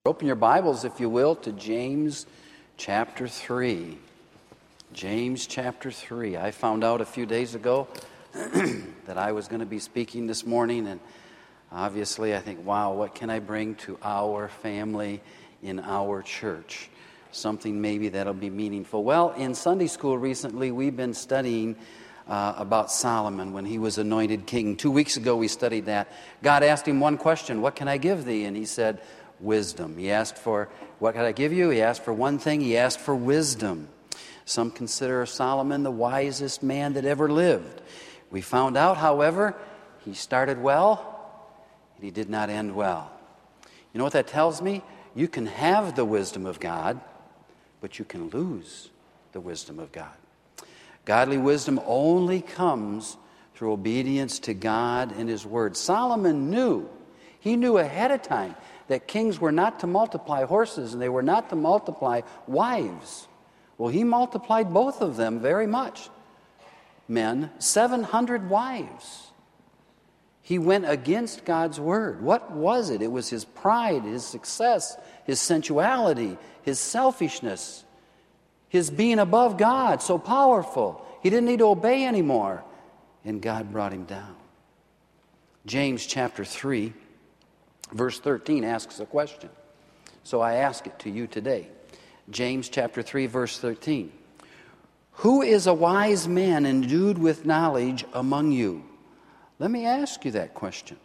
Open your Bibles, if you will, to James chapter 3. James chapter 3. I found out a few days ago that I was going to be speaking this morning, and obviously I think, wow, what can I bring to our family in our church? Something maybe that'll be meaningful. Well, in Sunday school recently, we've been studying about Solomon when he was anointed king. 2 weeks ago we studied that. God asked him one question, "What can I give thee?" And he said, wisdom. He asked for, "What can I give you?" He asked for one thing. He asked for wisdom. Some consider Solomon the wisest man that ever lived. We found out, however, he started well, and he did not end well. You know what that tells me? You can have the wisdom of God, but you can lose the wisdom of God. Godly wisdom only comes through obedience to God and His Word. Solomon knew, he knew ahead of time that kings were not to multiply horses and they were not to multiply wives. Well, he multiplied both of them very much. Men, 700 wives. He went against God's word. What was it? It was his pride, his success, his sensuality, his selfishness, his being above God, so powerful. He didn't need to obey anymore. And God brought him down. James chapter 3. Verse 13 asks a question. So I ask it to you today. James chapter 3, verse 13. Who is a wise man endued with knowledge among you? Let me ask you that question.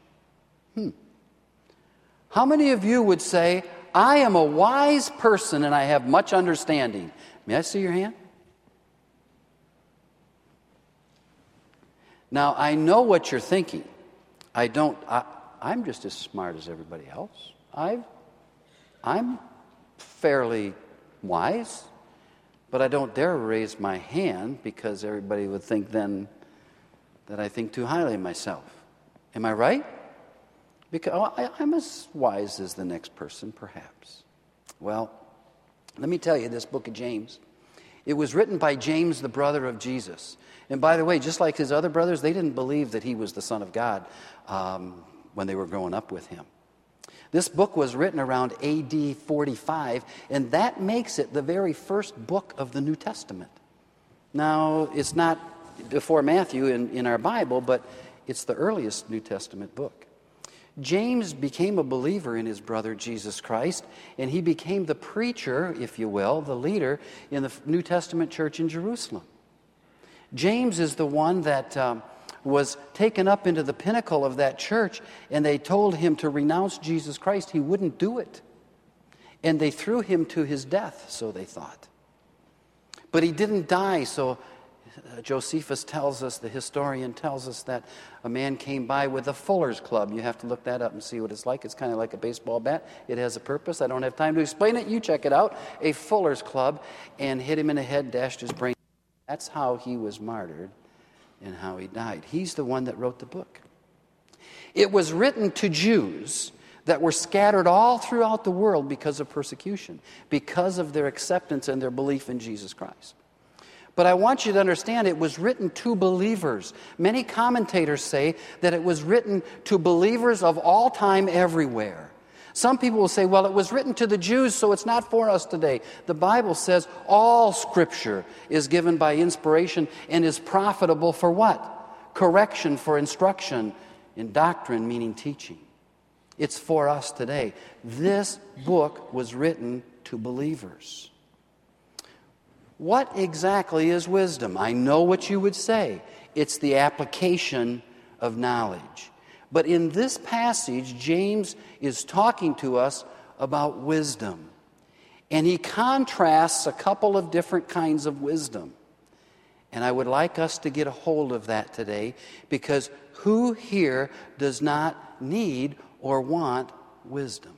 How many of you would say, I am a wise person and I have much understanding? May I see your hand? Now, I know what you're thinking. I'm just as smart as everybody else. I'm fairly wise, but I don't dare raise my hand because everybody would think then that I think too highly of myself. Am I right? Because I'm as wise as the next person, perhaps. Well, let me tell you, this book of James, it was written by James, the brother of Jesus. And by the way, just like his other brothers, they didn't believe that he was the Son of God when they were growing up with him. This book was written around AD 45, and that makes it the very first book of the New Testament. Now, it's not before Matthew in our Bible, but it's the earliest New Testament book. James became a believer in his brother Jesus Christ, and he became the preacher, if you will, the leader in the New Testament church in Jerusalem. James is the one that was taken up into the pinnacle of that church, and they told him to renounce Jesus Christ. He wouldn't do it. And they threw him to his death, so they thought. But he didn't die, so Josephus tells us, the historian tells us, that a man came by with a fuller's club. You have to look that up and see what it's like. It's kind of like a baseball bat. It has a purpose. I don't have time to explain it. You check it out. A fuller's club, and hit him in the head, dashed his brain. That's how he was martyred and how he died. He's the one that wrote the book. It was written to Jews that were scattered all throughout the world because of persecution, because of their acceptance and their belief in Jesus Christ. But I want you to understand it was written to believers. Many commentators say that it was written to believers of all time everywhere. Some people will say, well, it was written to the Jews, so it's not for us today. The Bible says all Scripture is given by inspiration and is profitable for what? Correction, for instruction, in doctrine, meaning teaching. It's for us today. This book was written to believers. What exactly is wisdom? I know what you would say. It's the application of knowledge. But in this passage, James is talking to us about wisdom. And he contrasts a couple of different kinds of wisdom. And I would like us to get a hold of that today, because who here does not need or want wisdom?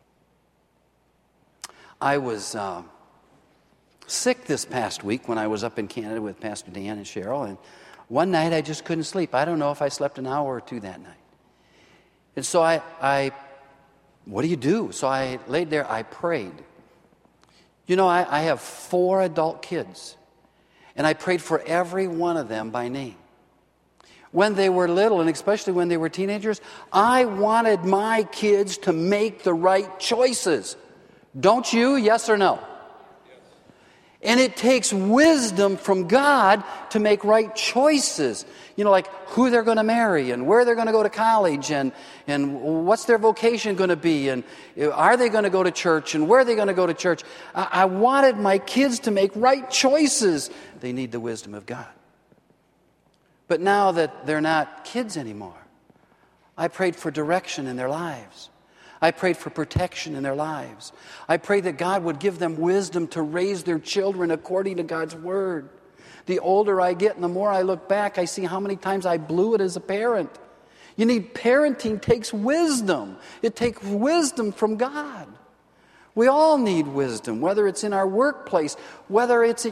I was sick this past week when I was up in Canada with Pastor Dan and Cheryl, and one night I just couldn't sleep. I don't know if I slept an hour or two that night. And so I what do you do? So I laid there, I prayed. You know, I have 4 adult kids, and I prayed for every one of them by name. When they were little, and especially when they were teenagers, I wanted my kids to make the right choices. Don't you? Yes or no? And it takes wisdom from God to make right choices. Like who they're going to marry and where they're going to go to college and what's their vocation going to be and are they going to go to church and where are they going to go to church. I wanted my kids to make right choices. They need the wisdom of God. But now that they're not kids anymore, I prayed for direction in their lives. I prayed for protection in their lives. I prayed that God would give them wisdom to raise their children according to God's word. The older I get and the more I look back, I see how many times I blew it as a parent. Parenting takes wisdom. It takes wisdom from God. We all need wisdom, whether it's in our workplace, whether it's...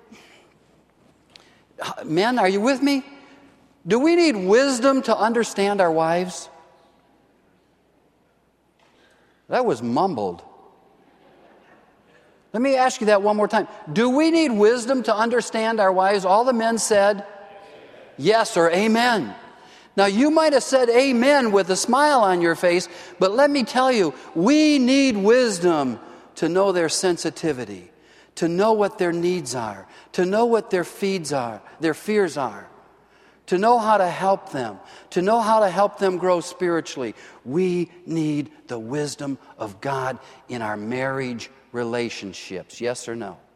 Men, are you with me? Do we need wisdom to understand our wives? That was mumbled. Let me ask you that one more time. Do we need wisdom to understand our wives? All the men said yes or amen. Now, you might have said amen with a smile on your face, but let me tell you, we need wisdom to know their sensitivity, to know what their needs are, to know what their fears are, to know how to help them, to know how to help them grow spiritually. We need the wisdom of God in our marriage relationships. Yes or no?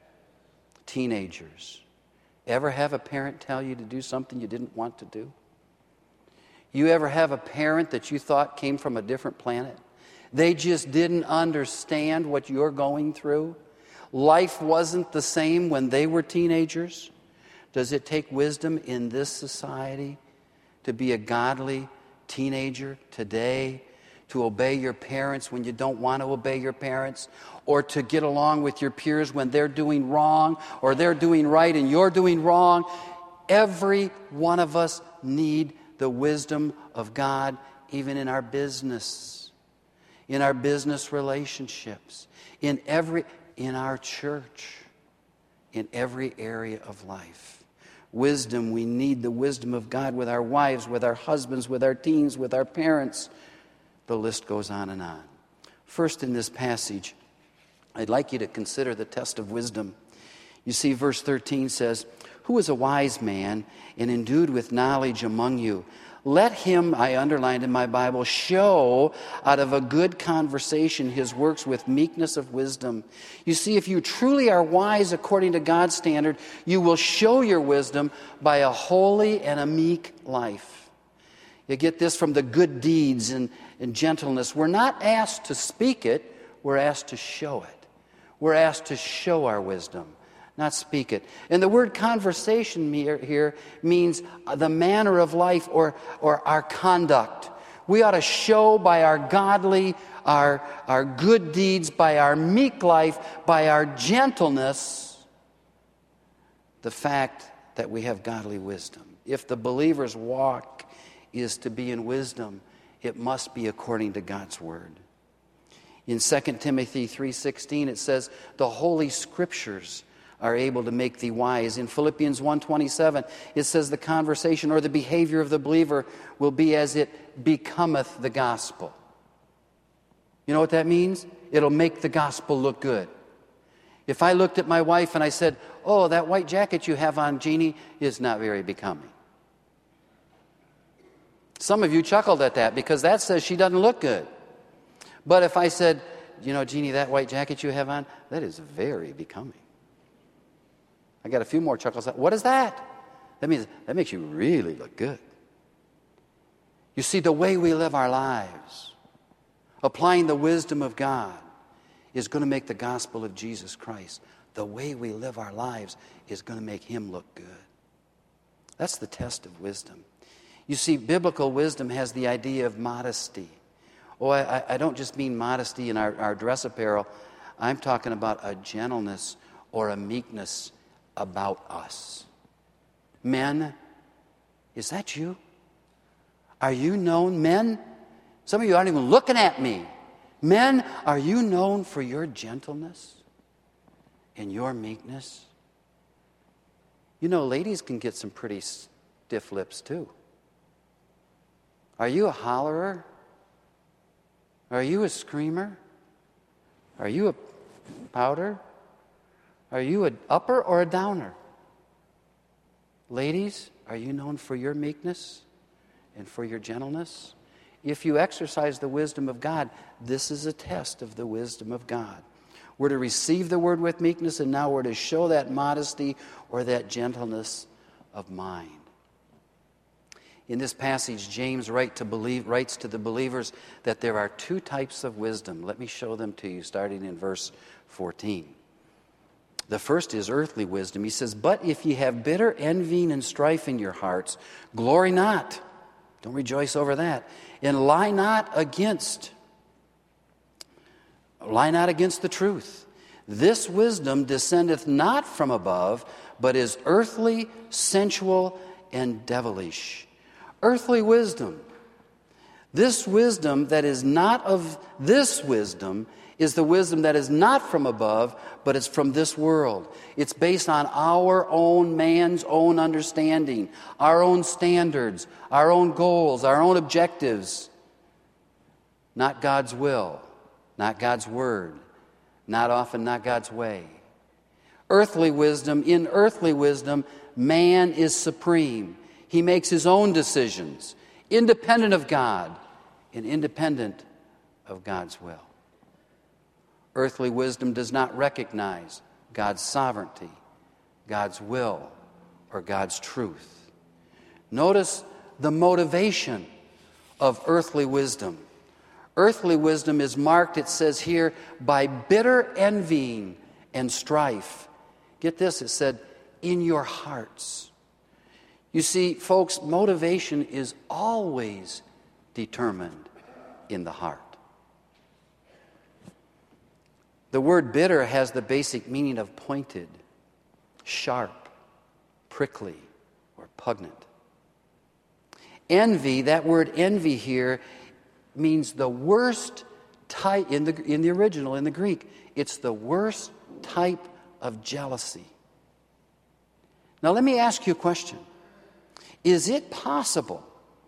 Teenagers, ever have a parent tell you to do something you didn't want to do? You ever have a parent that you thought came from a different planet? They just didn't understand what you're going through? Life wasn't the same when they were teenagers? Does it take wisdom in this society to be a godly teenager today, to obey your parents when you don't want to obey your parents, or to get along with your peers when they're doing wrong or they're doing right and you're doing wrong? Every one of us need the wisdom of God, even in our business, in our business relationships, in our church, in every area of life. Wisdom, we need the wisdom of God with our wives, with our husbands, with our teens, with our parents. The list goes on and on. First, in this passage, I'd like you to consider the test of wisdom. You see, verse 13 says, "Who is a wise man and endued with knowledge among you? Let him," I underlined in my Bible, "show out of a good conversation his works with meekness of wisdom." You see, if you truly are wise according to God's standard, you will show your wisdom by a holy and a meek life. You get this from the good deeds and gentleness. We're not asked to speak it, we're asked to show it. We're asked to show our wisdom, not speak it. And the word conversation here means the manner of life or our conduct. We ought to show by our godly, our good deeds, by our meek life, by our gentleness, the fact that we have godly wisdom. If the believer's walk is to be in wisdom, it must be according to God's word. In 2 Timothy 3:16, it says, "The Holy Scriptures are able to make thee wise." In Philippians 1:27, it says the conversation or the behavior of the believer will be as it becometh the gospel. You know what that means? It'll make the gospel look good. If I looked at my wife and I said, "Oh, that white jacket you have on, Jeannie, is not very becoming." Some of you chuckled at that because that says she doesn't look good. But if I said, "Jeannie, that white jacket you have on, that is very becoming," I got a few more chuckles. What is that? That means that makes you really look good. You see, the way we live our lives, applying the wisdom of God, is going to make the gospel of Jesus Christ. The way we live our lives is going to make him look good. That's the test of wisdom. You see, biblical wisdom has the idea of modesty. Oh, I don't just mean modesty in our dress apparel. I'm talking about a gentleness or a meekness about us. Men, is that you? Are you known, men? Some of you aren't even looking at me. Men, are you known for your gentleness and your meekness? Ladies can get some pretty stiff lips too. Are you a hollerer? Are you a screamer? Are you a pouter? Are you an upper or a downer? Ladies, are you known for your meekness and for your gentleness? If you exercise the wisdom of God, this is a test of the wisdom of God. We're to receive the word with meekness, and now we're to show that modesty or that gentleness of mind. In this passage, James writes to the believers that there are two types of wisdom. Let me show them to you, starting in verse 14. The first is earthly wisdom. He says, "But if ye have bitter envying and strife in your hearts, glory not." Don't rejoice over that. "And lie not against the truth. This wisdom descendeth not from above, but is earthly, sensual, and devilish." Earthly wisdom. This wisdom that is not of this wisdom is the wisdom that is not from above, but it's from this world. It's based on our own man's own understanding, our own standards, our own goals, our own objectives. Not God's will, not God's word, not often not God's way. Earthly wisdom, in earthly wisdom, man is supreme. He makes his own decisions, independent of God and independent of God's will. Earthly wisdom does not recognize God's sovereignty, God's will, or God's truth. Notice the motivation of earthly wisdom. Earthly wisdom is marked, it says here, by bitter envying and strife. Get this, it said, in your hearts. You see, folks, motivation is always determined in the heart. The word bitter has the basic meaning of pointed, sharp, prickly, or pungent. Envy, that word envy here, means the worst type, in the original, in the Greek, it's the worst type of jealousy. Now let me ask you a question. Is it possible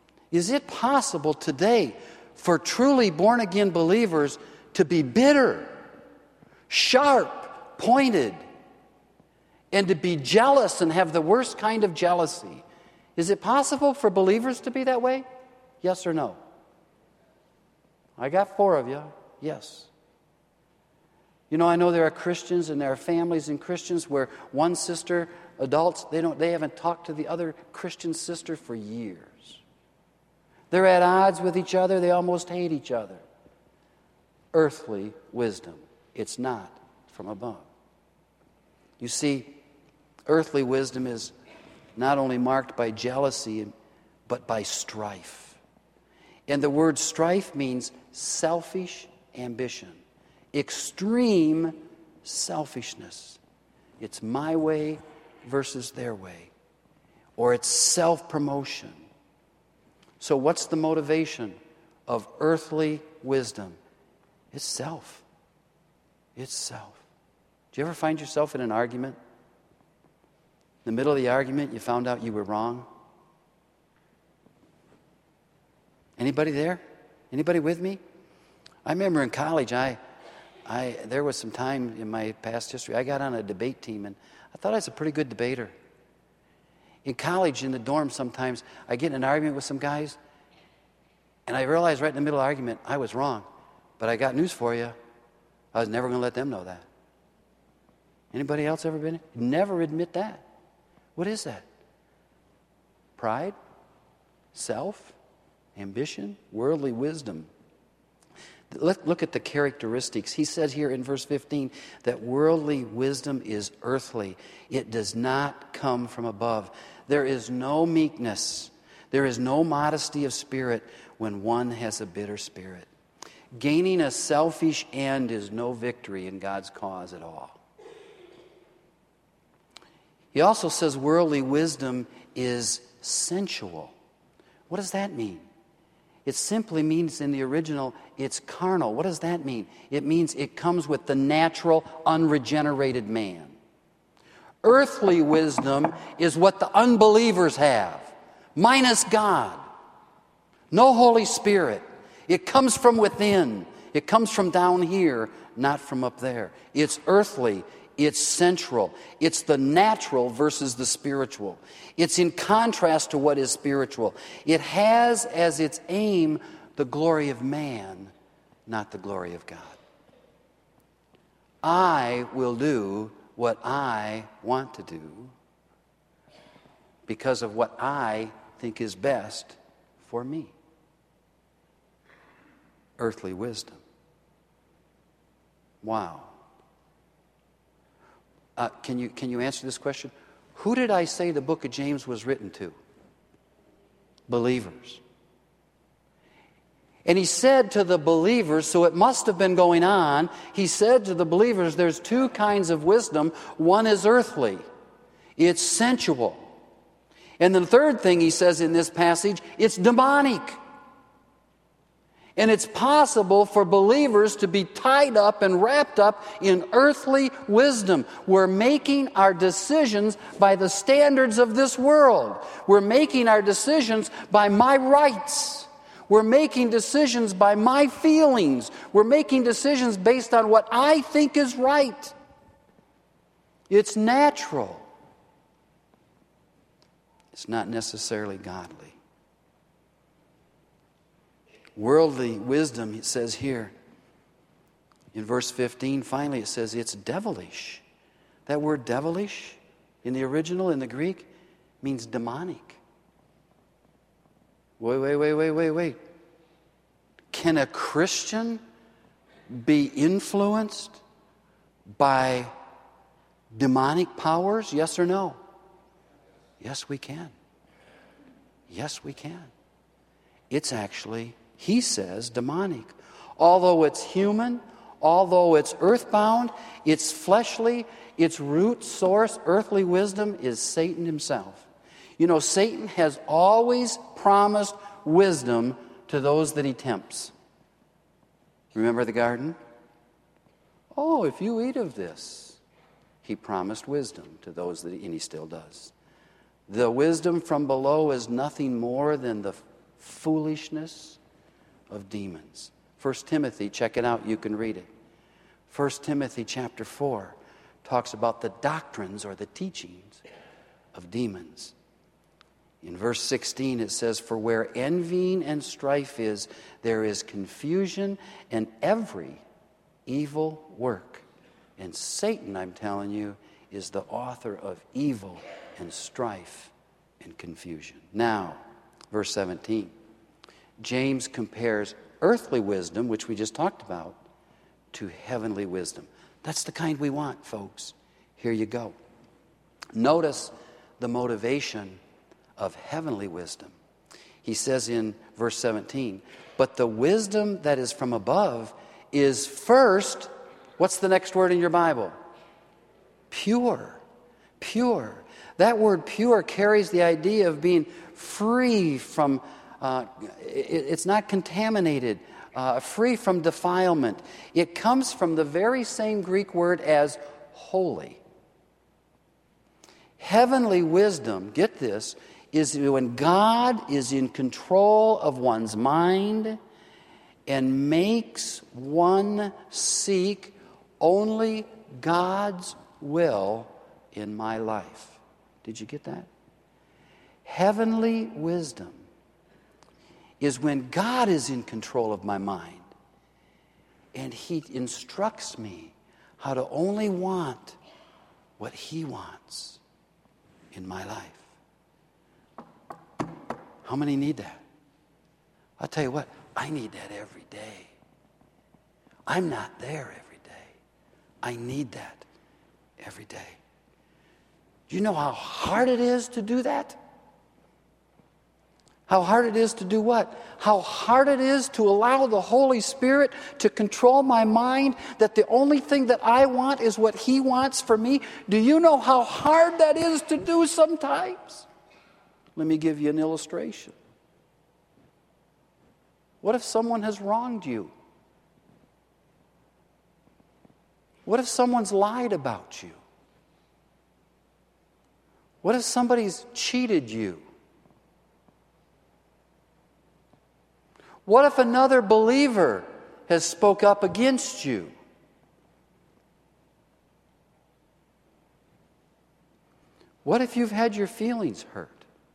today for truly born-again believers to be bitter, sharp, pointed, and to be jealous and have the worst kind of jealousy? Is it possible for believers to be that way? Yes or no? I got 4 of you. Yes. You know, I know there are Christians and there are families in Christians where one sister, adults, they haven't talked to the other Christian sister for years. They're at odds with each other. They almost hate each other. Earthly wisdom. It's not from above. You see, earthly wisdom is not only marked by jealousy, but by strife. And the word strife means selfish ambition, extreme selfishness. It's my way versus their way, or it's self-promotion. So what's the motivation of earthly wisdom? It's self. It's self. Do you ever find yourself in an argument? In the middle of the argument, you found out you were wrong? Anybody there? Anybody with me? I remember in college, there was some time in my past history, I got on a debate team, and I thought I was a pretty good debater. In college, in the dorm, sometimes I get in an argument with some guys, and I realized right in the middle of the argument, I was wrong. But I got news for you. I was never going to let them know that. Anybody else ever been? Never admit that. What is that? Pride? Self? Ambition? Worldly wisdom? Let's look at the characteristics. He said here in verse 15 that worldly wisdom is earthly. It does not come from above. There is no meekness. There is no modesty of spirit when one has a bitter spirit. Gaining a selfish end is no victory in God's cause at all. He also says worldly wisdom is sensual. What does that mean? It simply means in the original, it's carnal. What does that mean? It means it comes with the natural, unregenerated man. Earthly wisdom is what the unbelievers have, minus God. No Holy Spirit. It comes from within. It comes from down here, not from up there. It's earthly. It's sensual. It's the natural versus the spiritual. It's in contrast to what is spiritual. It has as its aim the glory of man, not the glory of God. I will do what I want to do because of what I think is best for me. Earthly wisdom. Wow. Can you answer this question? Who did I say the book of James was written to? Believers. And he said to the believers, so it must have been going on, he said to the believers, there's two kinds of wisdom. One is earthly. It's sensual. And the third thing he says in this passage, it's demonic. And it's possible for believers to be tied up and wrapped up in earthly wisdom. We're making our decisions by the standards of this world. We're making our decisions by my rights. We're making decisions by my feelings. We're making decisions based on what I think is right. It's natural. It's not necessarily godly. Worldly wisdom, it says here, in verse 15, finally it says it's devilish. That word devilish, in the original, in the Greek, means demonic. Wait. Can a Christian be influenced by demonic powers? Yes or no? Yes, we can. Yes, we can. It's actually, he says, demonic. Although it's human, although it's earthbound, it's fleshly, its root source, earthly wisdom, is Satan himself. You know, Satan has always promised wisdom to those that he tempts. Remember the garden? Oh, if you eat of this, he promised wisdom to those that and he still does. The wisdom from below is nothing more than the foolishness of demons. 1 Timothy, check it out, you can read it. 1 Timothy chapter 4 talks about the doctrines or the teachings of demons. In verse 16 it says, for where envying and strife is, there is confusion and every evil work. And Satan, I'm telling you, is the author of evil and strife and confusion. Now, verse 17. James compares earthly wisdom, which we just talked about, to heavenly wisdom. That's the kind we want, folks. Here you go. Notice the motivation of heavenly wisdom. He says in verse 17, but the wisdom that is from above is first, what's the next word in your Bible? Pure. Pure. That word pure carries the idea of being free from, it's not contaminated, free from defilement. It comes from the very same Greek word as holy. Heavenly wisdom, get this, is when God is in control of one's mind and makes one seek only God's will in my life. Did you get that? Heavenly wisdom is when God is in control of my mind and he instructs me how to only want what he wants in my life. How many need that? I'll tell you what, I need that every day. I'm not there every day. I need that every day. Do you know how hard it is to do that? How hard it is to do what? How hard it is to allow the Holy Spirit to control my mind, that the only thing that I want is what he wants for me. Do you know how hard that is to do sometimes? Let me give you an illustration. What if someone has wronged you? What if someone's lied about you? What if somebody's cheated you? What if another believer has spoke up against you? What if you've had your feelings hurt?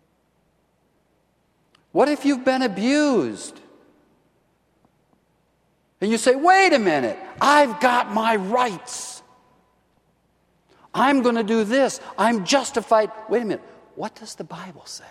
What if you've been abused? And you say, wait a minute, I've got my rights. I'm going to do this. I'm justified. Wait a minute, what does the Bible say?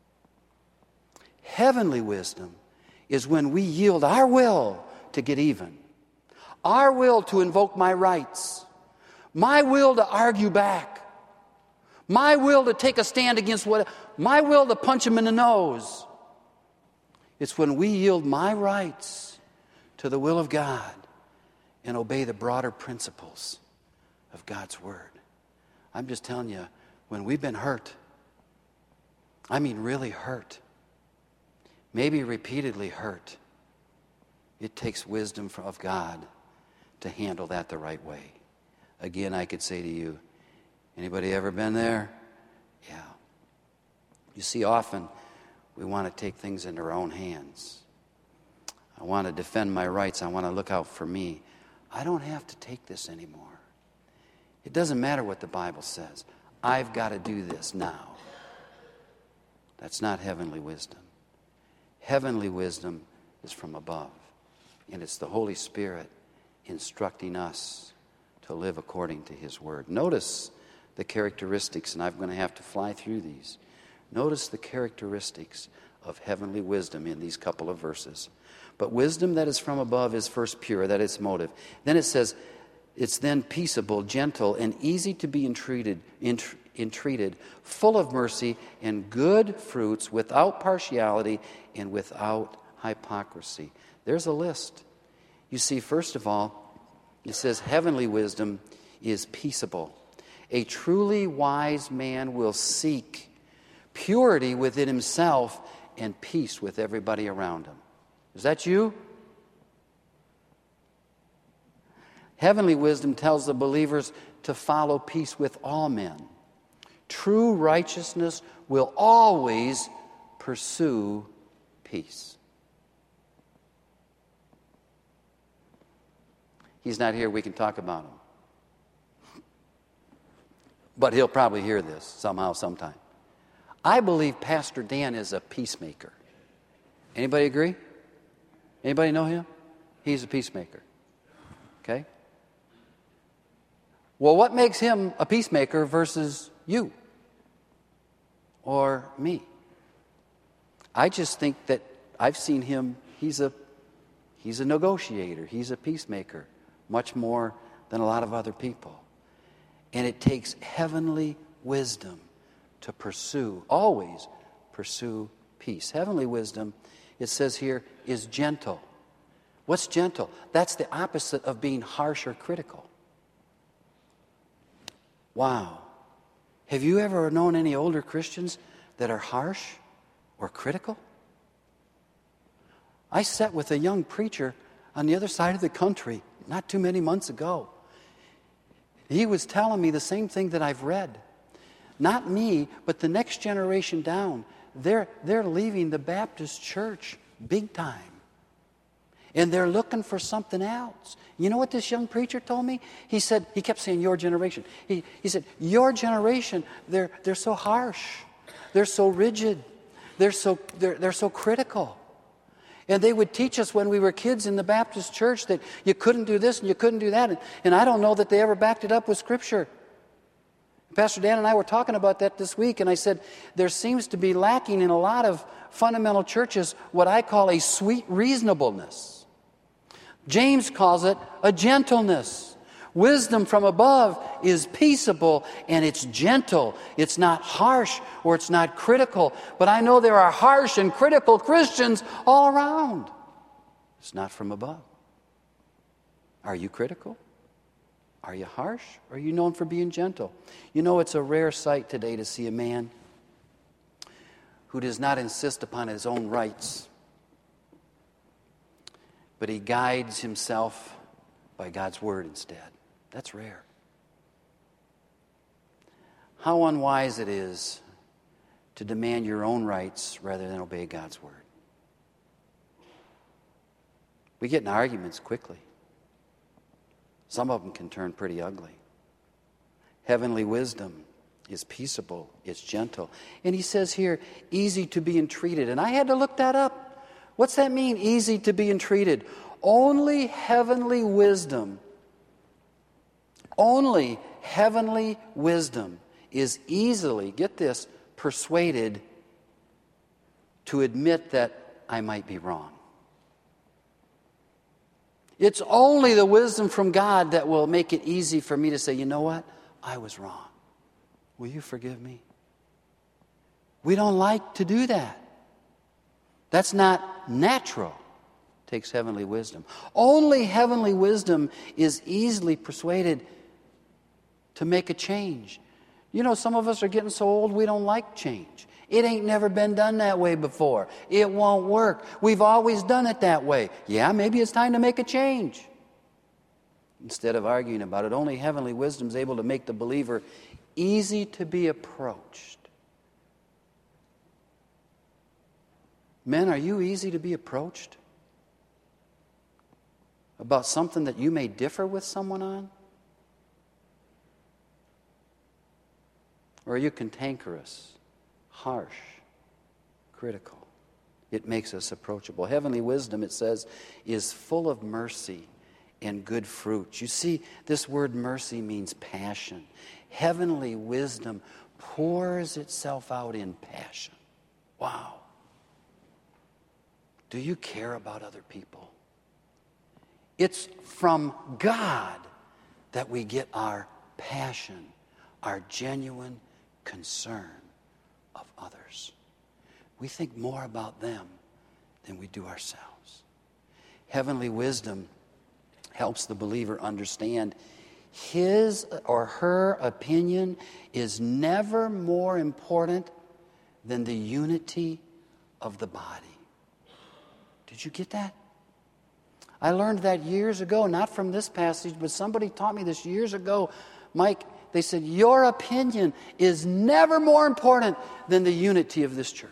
Heavenly wisdom is when we yield our will to get even, our will to invoke my rights, my will to argue back, my will to take a stand against my will to punch him in the nose. It's when we yield my rights to the will of God and obey the broader principles of God's Word. I'm just telling you, when we've been hurt, I mean really hurt, maybe repeatedly hurt, it takes wisdom of God to handle that the right way. Again, I could say to you, anybody ever been there? Yeah. You see, often we want to take things into our own hands. I want to defend my rights. I want to look out for me. I don't have to take this anymore. It doesn't matter what the Bible says. I've got to do this now. That's not heavenly wisdom. Heavenly wisdom is from above, and it's the Holy Spirit instructing us to live according to His Word. Notice the characteristics, and I'm going to have to fly through these. Notice the characteristics of heavenly wisdom in these couple of verses. But wisdom that is from above is first pure, that is motive. Then it says, it's then peaceable, gentle, and easy to be entreated, full of mercy and good fruits, without partiality and without hypocrisy. There's a list. You see, first of all, it says heavenly wisdom is peaceable. A truly wise man will seek purity within himself and peace with everybody around him. Is that you? Heavenly wisdom tells the believers to follow peace with all men. True righteousness will always pursue peace. He's not here, we can talk about him. But he'll probably hear this somehow, sometime. I believe Pastor Dan is a peacemaker. Anybody agree? Anybody know him? He's a peacemaker. Okay? Well, what makes him a peacemaker versus you or me? I just think that I've seen him, he's a negotiator, he's a peacemaker, much more than a lot of other people. And it takes heavenly wisdom to pursue, always pursue peace. Heavenly wisdom, it says here, is gentle. What's gentle? That's the opposite of being harsh or critical. Wow. Have you ever known any older Christians that are harsh or critical? I sat with a young preacher on the other side of the country not too many months ago. He was telling me the same thing that I've read. Not me, but the next generation down. They're leaving the Baptist church big time. And they're looking for something else. You know what this young preacher told me? He said, he kept saying, your generation. He said, your generation, they're so harsh. They're so rigid. They're so critical. And they would teach us when we were kids in the Baptist church that you couldn't do this and you couldn't do that. And I don't know that they ever backed it up with Scripture. Pastor Dan and I were talking about that this week, and I said, there seems to be lacking in a lot of fundamental churches what I call a sweet reasonableness. James calls it a gentleness. Wisdom from above is peaceable and it's gentle. It's not harsh or it's not critical. But I know there are harsh and critical Christians all around. It's not from above. Are you critical? Are you harsh? Or are you known for being gentle? You know, it's a rare sight today to see a man who does not insist upon his own rights, but he guides himself by God's Word instead. That's rare. How unwise it is to demand your own rights rather than obey God's Word. We get in arguments quickly. Some of them can turn pretty ugly. Heavenly wisdom is peaceable, it's gentle. And he says here, easy to be entreated. And I had to look that up. What's that mean, easy to be entreated? Only heavenly wisdom is easily, get this, persuaded to admit that I might be wrong. It's only the wisdom from God that will make it easy for me to say, you know what? I was wrong. Will you forgive me? We don't like to do that. That's not natural. It takes heavenly wisdom. Only heavenly wisdom is easily persuaded to make a change. You know, some of us are getting so old we don't like change. It ain't never been done that way before. It won't work. We've always done it that way. Yeah, maybe it's time to make a change. Instead of arguing about it, only heavenly wisdom is able to make the believer easy to be approached. Men, are you easy to be approached about something that you may differ with someone on? Or are you cantankerous, harsh, critical? It makes us approachable. Heavenly wisdom, it says, is full of mercy and good fruit. You see, this word mercy means passion. Heavenly wisdom pours itself out in passion. Wow. Do you care about other people? It's from God that we get our passion, our genuine concern of others. We think more about them than we do ourselves. Heavenly wisdom helps the believer understand his or her opinion is never more important than the unity of the body. Did you get that? I learned that years ago, not from this passage, but somebody taught me this years ago. Mike, they said, your opinion is never more important than the unity of this church.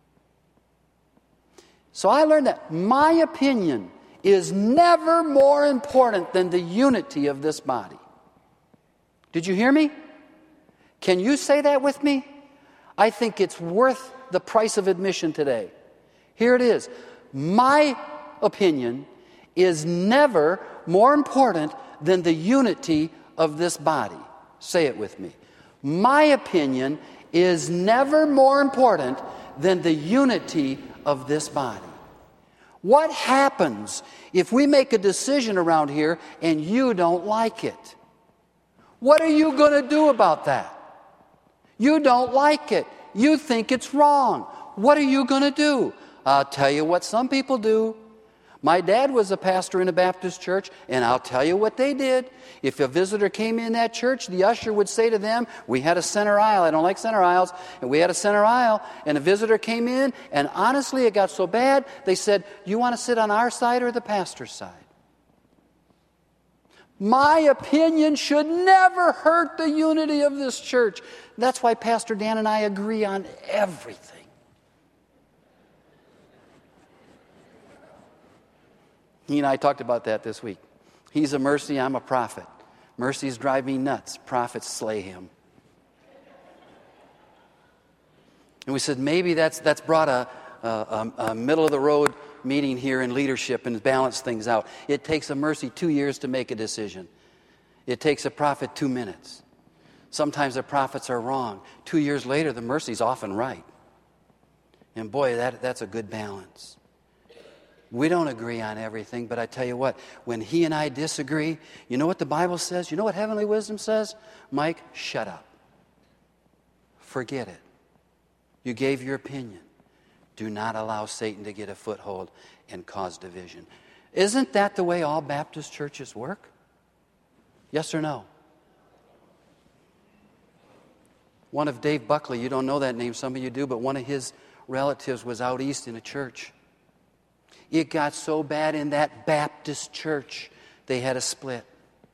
So I learned that my opinion is never more important than the unity of this body. Did you hear me? Can you say that with me? I think it's worth the price of admission today. Here it is. My opinion is never more important than the unity of this body. Say it with me. My opinion is never more important than the unity of this body. What happens if we make a decision around here and you don't like it? What are you going to do about that? You don't like it. You think it's wrong. What are you going to do? I'll tell you what some people do. My dad was a pastor in a Baptist church, and I'll tell you what they did. If a visitor came in that church, the usher would say to them, we had a center aisle. I don't like center aisles. And we had a center aisle, and a visitor came in, and honestly, it got so bad, they said, you want to sit on our side or the pastor's side? My opinion should never hurt the unity of this church. That's why Pastor Dan and I agree on everything. He and I talked about that this week. He's a mercy, I'm a prophet. Mercies drive me nuts. Prophets slay him. And we said maybe that's brought a middle-of-the-road meeting here in leadership and balance things out. It takes a mercy 2 years to make a decision. It takes a prophet 2 minutes. Sometimes the prophets are wrong. 2 years later, the mercy's often right. And boy, that's a good balance. We don't agree on everything, but I tell you what, when he and I disagree, you know what the Bible says? You know what heavenly wisdom says? Mike, shut up. Forget it. You gave your opinion. Do not allow Satan to get a foothold and cause division. Isn't that the way all Baptist churches work? Yes or no? One of Dave Buckley, you don't know that name, some of you do, but one of his relatives was out east in a church. It got so bad in that Baptist church, they had a split.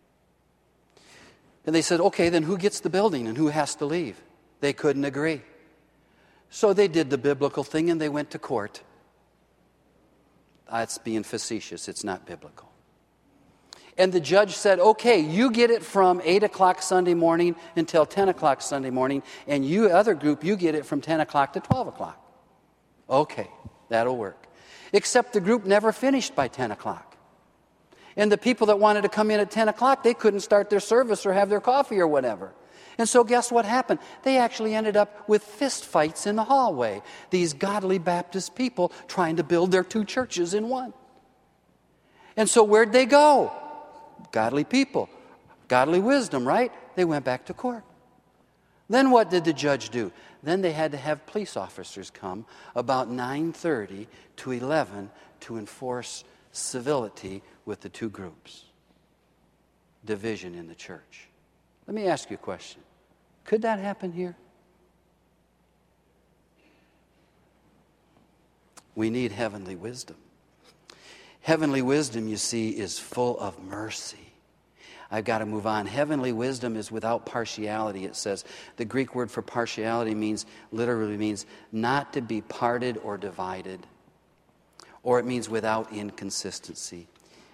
And they said, okay, then who gets the building and who has to leave? They couldn't agree. So they did the biblical thing and they went to court. That's being facetious. It's not biblical. And the judge said, okay, you get it from 8 o'clock Sunday morning until 10 o'clock Sunday morning, and you, other group, you get it from 10 o'clock to 12 o'clock. Okay, that'll work. Except the group never finished by 10 o'clock. And the people that wanted to come in at 10 o'clock, they couldn't start their service or have their coffee or whatever. And so guess what happened? They actually ended up with fist fights in the hallway. These godly Baptist people trying to build their two churches in one. And so where'd they go? Godly people. Godly wisdom, right? They went back to court. Then what did the judge do? Then they had to have police officers come about 9:30 to 11 to enforce civility with the two groups. Division in the church. Let me ask you a question. Could that happen here? We need heavenly wisdom. Heavenly wisdom, you see, is full of mercy. I've got to move on. Heavenly wisdom is without partiality, it says. The Greek word for partiality literally means not to be parted or divided. Or it means without inconsistency.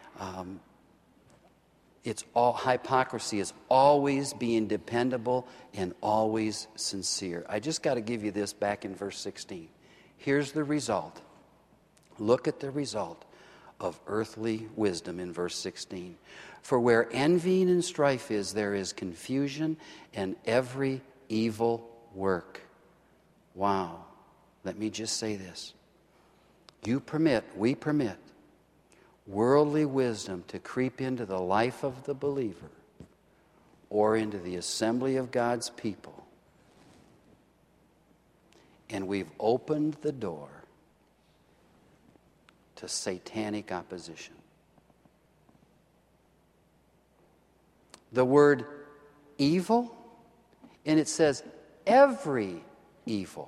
Hypocrisy is always being dependable and always sincere. I just got to give you this back in verse 16. Here's the result. Look at the result of earthly wisdom in verse 16. For where envying and strife is, there is confusion and every evil work. Wow. Let me just say this. We permit worldly wisdom to creep into the life of the believer or into the assembly of God's people. And we've opened the door to satanic opposition. The word evil, and it says every evil.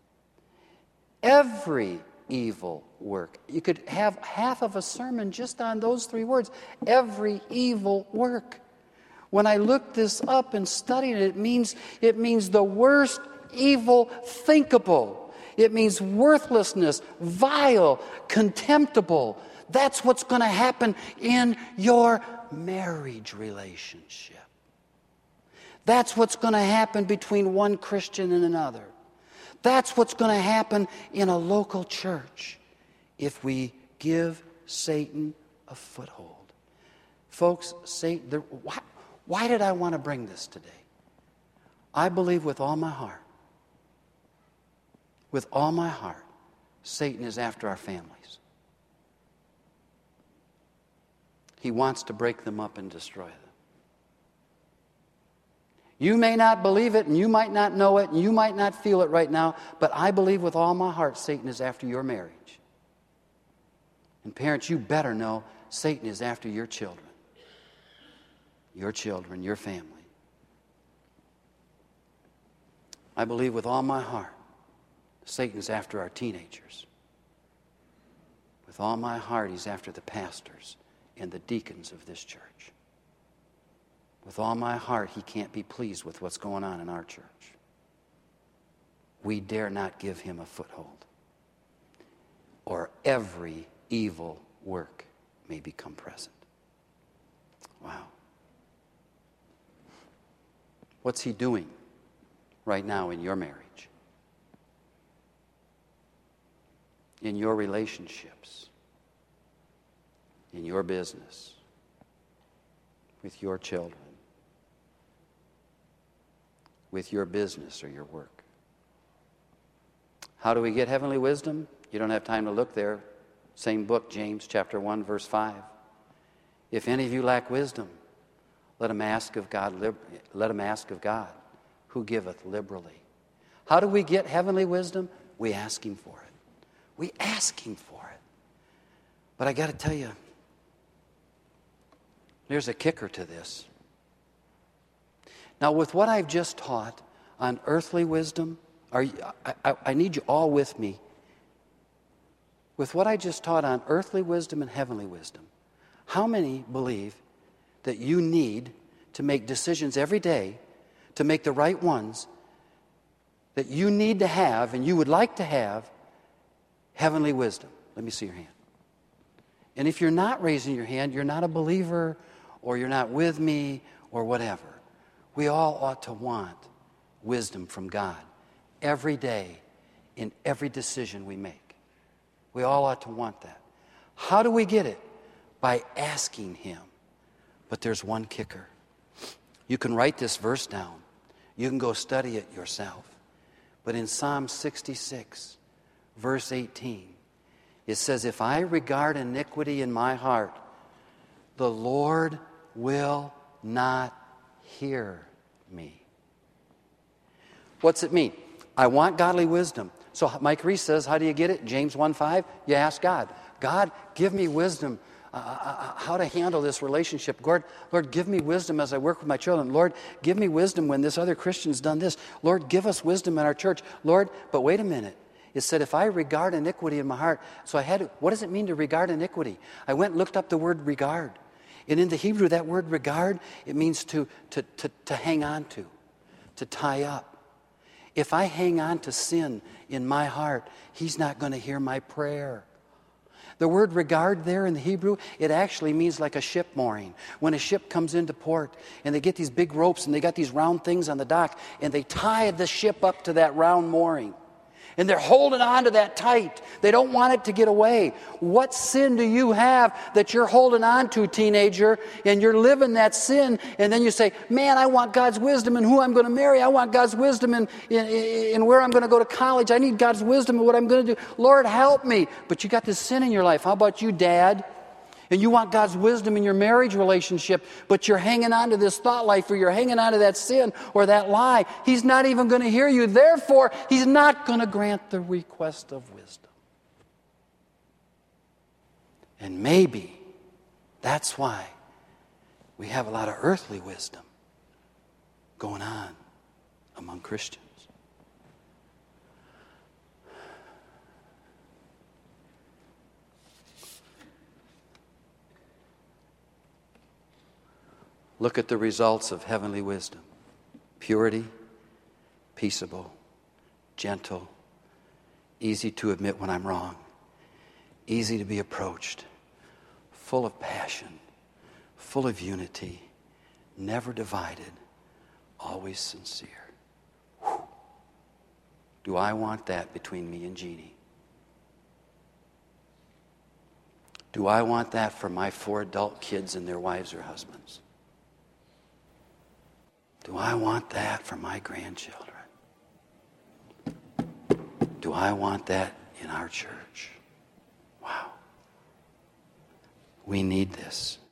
Every evil work. You could have half of a sermon just on those three words. Every evil work. When I looked this up and studied it, it means the worst evil thinkable. It means worthlessness, vile, contemptible. That's what's going to happen in your marriage relationship. That's what's going to happen between one Christian and another. That's what's going to happen in a local church if we give Satan a foothold. Folks, Satan, why did I want to bring this today? I believe with all my heart, Satan is after our families. He wants to break them up and destroy them. You may not believe it, and you might not know it, and you might not feel it right now, but I believe with all my heart Satan is after your marriage. And parents, you better know Satan is after your children, your family. I believe with all my heart Satan is after our teenagers. With all my heart, he's after the pastors and the deacons of this church. With all my heart, he can't be pleased with what's going on in our church. We dare not give him a foothold, or every evil work may become present. Wow. What's he doing right now in your marriage? In your relationships? In your business? With your children? With your business or your work? How do we get heavenly wisdom? You don't have time to look there. Same book, James chapter 1, verse 5. If any of you lack wisdom, let him ask of God, who giveth liberally. How do we get heavenly wisdom? We ask him for it. We ask him for it. But I got to tell you, there's a kicker to this. Now, with what I've just taught on earthly wisdom, I need you all with me. With what I just taught on earthly wisdom and heavenly wisdom, how many believe that you need to make decisions every day to make the right ones, that you need to have and you would like to have heavenly wisdom? Let me see your hand. And if you're not raising your hand, you're not a believer, or you're not with me, or whatever. We all ought to want wisdom from God every day in every decision we make. We all ought to want that. How do we get it? By asking Him. But there's one kicker. You can write this verse down. You can go study it yourself. But in Psalm 66, verse 18, it says, if I regard iniquity in my heart, the Lord will not hear me. What's it mean? I want godly wisdom. So Mike Reese says, how do you get it? James 1:5, you ask God. God, give me wisdom how to handle this relationship. Lord, give me wisdom as I work with my children. Lord, give me wisdom when this other Christian's done this. Lord, give us wisdom in our church. Lord, but wait a minute. It said, if I regard iniquity in my heart. So what does it mean to regard iniquity? I went and looked up the word regard. And in the Hebrew, that word regard, it means to hang on to tie up. If I hang on to sin in my heart, He's not going to hear my prayer. The word regard there in the Hebrew, it actually means like a ship mooring. When a ship comes into port and they get these big ropes and they got these round things on the dock and they tie the ship up to that round mooring. And they're holding on to that tight. They don't want it to get away. What sin do you have that you're holding on to, teenager, and you're living that sin, and then you say, man, I want God's wisdom in who I'm going to marry. I want God's wisdom in where I'm going to go to college. I need God's wisdom in what I'm going to do. Lord, help me. But you got this sin in your life. How about you, Dad? And you want God's wisdom in your marriage relationship, but you're hanging on to this thought life, or you're hanging on to that sin or that lie. He's not even going to hear you. Therefore, He's not going to grant the request of wisdom. And maybe that's why we have a lot of earthly wisdom going on among Christians. Look at the results of heavenly wisdom. Purity, peaceable, gentle, easy to admit when I'm wrong, easy to be approached, full of passion, full of unity, never divided, always sincere. Whew. Do I want that between me and Jeannie? Do I want that for my 4 adult kids and their wives or husbands? Do I want that for my grandchildren? Do I want that in our church? Wow. We need this.